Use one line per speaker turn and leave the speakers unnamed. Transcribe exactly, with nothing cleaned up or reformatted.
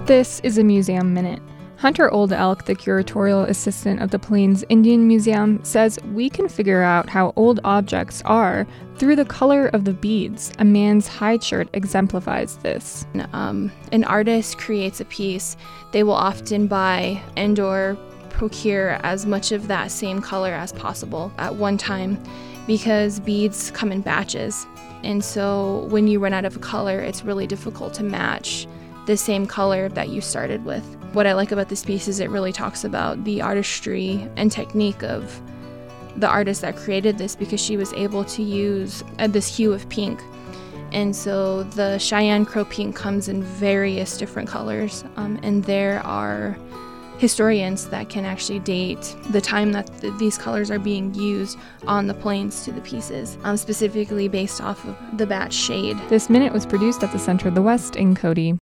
This is a Museum Minute. Hunter Old Elk, the curatorial assistant of the Plains Indian Museum, says we can figure out how old objects are through the color of the beads. A man's hide shirt exemplifies this.
Um, an artist creates a piece. They will often buy and or procure as much of that same color as possible at one time because beads come in batches. And so when you run out of a color, it's really difficult to match the same color that you started with. What I like about this piece is it really talks about the artistry and technique of the artist that created this, because she was able to use uh, this hue of pink. And so the Cheyenne Crow pink comes in various different colors, um, and there are historians that can actually date the time that th- these colors are being used on the plains to the pieces, um, specifically based off of the batch shade.
This minute was produced at the Center of the West in Cody.